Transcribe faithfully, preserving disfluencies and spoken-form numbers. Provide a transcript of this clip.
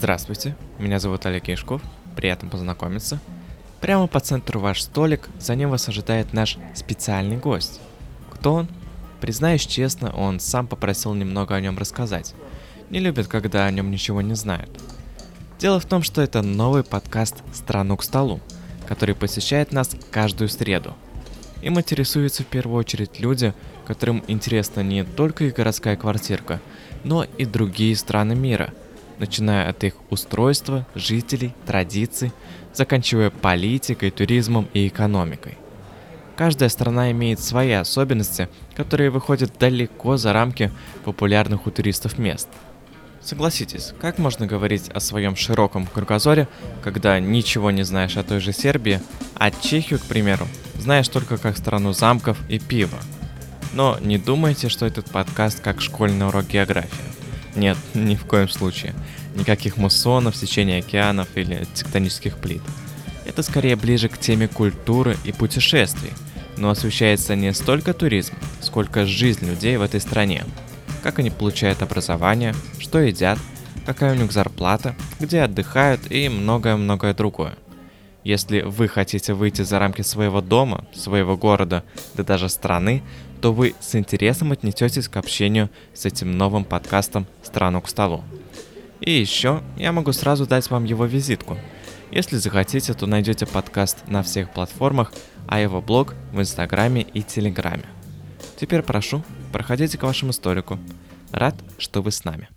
Здравствуйте, меня зовут Олег Яшков, приятно познакомиться. Прямо по центру ваш столик, за ним вас ожидает наш специальный гость. Кто он? Признаюсь честно, он сам попросил немного о нем рассказать. Не любит, когда о нем ничего не знают. Дело в том, что это новый подкаст «Страну к столу», который посещает нас каждую среду. Им интересуются в первую очередь люди, которым интересна не только их городская квартирка, но и другие страны мира, начиная от их устройства, жителей, традиций, заканчивая политикой, туризмом и экономикой. Каждая страна имеет свои особенности, которые выходят далеко за рамки популярных у туристов мест. Согласитесь, как можно говорить о своем широком кругозоре, когда ничего не знаешь о той же Сербии, а Чехию, к примеру, знаешь только как страну замков и пива? Но не думайте, что этот подкаст как школьный урок географии. Нет, ни в коем случае. Никаких муссонов, сечения океанов или тектонических плит. Это скорее ближе к теме культуры и путешествий, но освещается не столько туризм, сколько жизнь людей в этой стране. Как они получают образование, что едят, какая у них зарплата, где отдыхают и многое-многое другое. Если вы хотите выйти за рамки своего дома, своего города, да даже страны, то вы с интересом отнесетесь к общению с этим новым подкастом «Страну к столу». И еще я могу сразу дать вам его визитку. Если захотите, то найдете подкаст на всех платформах, а его блог в Инстаграме и Телеграме. Теперь прошу, проходите к вашему столику. Рад, что вы с нами.